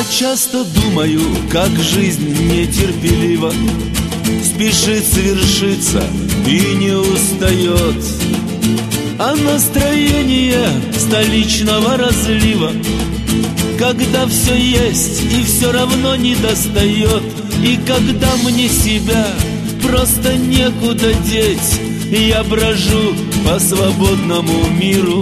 часто думаю, как жизнь нетерпелива, спешит свершиться и не устает. А настроение столичного разлива, когда все есть и все равно не достает, и когда мне себя просто некуда деть, я брожу по свободному миру.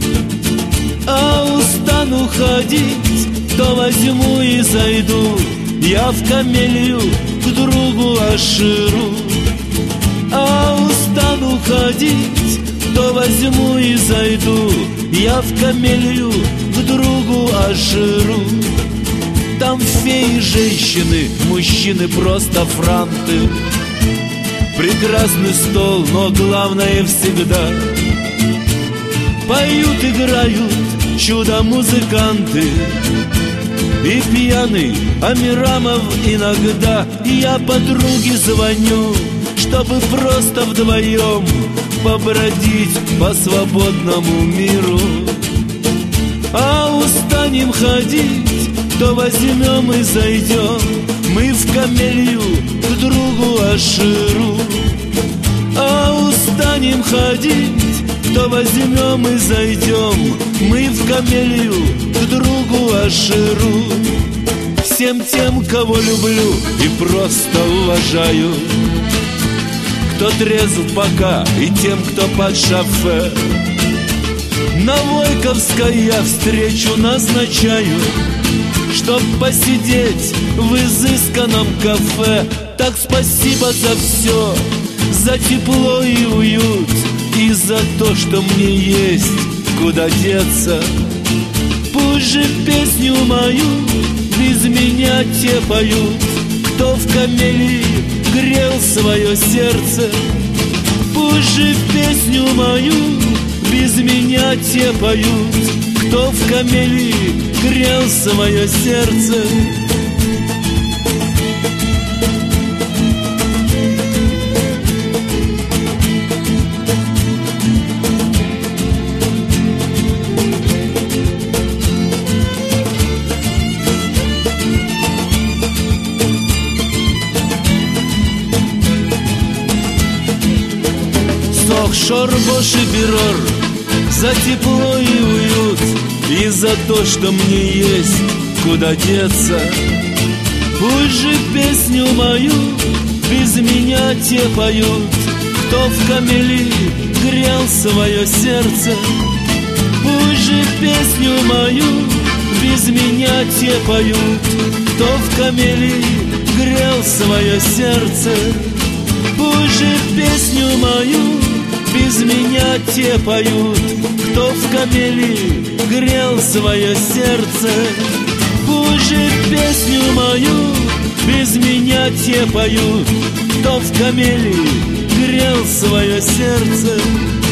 А устану ходить, то возьму и зайду я в камелью к другу Аширу. А устану ходить, то возьму и зайду я в камелью к другу Аширу. Там феи, женщины, мужчины просто франты. Прекрасный стол, но главное всегда поют, играют чудо-музыканты. И пьяный Амирамов иногда я подруге звоню, чтобы просто вдвоем побродить по свободному миру. А устанем ходить, то возьмем и зайдем мы в камелью к другу Аширу. А устанем ходить, то возьмем и зайдем мы в камелью к другу Аширу. Всем тем, кого люблю и просто уважаю, кто трезв пока, и тем, кто под шофе, на Войковской я встречу назначаю, чтоб посидеть в изысканном кафе. Так спасибо за все, за тепло и уют, и за то, что мне есть куда деться. Пусть же песню мою без меня те поют, кто в камелии грел свое сердце. Пусть же песню мою без меня те поют, кто в камелии грел свое сердце. Шорбош и Берор, за тепло и уют, и за то, что мне есть куда деться. Пусть же песню мою без меня те поют, кто в камелии грел свое сердце. Пусть же песню мою без меня те поют, кто в камелии грел свое сердце. Пусть же песню мою без меня те поют, кто в камелии грел свое сердце. Пусть же песню мою без меня те поют, кто в камелии грел свое сердце.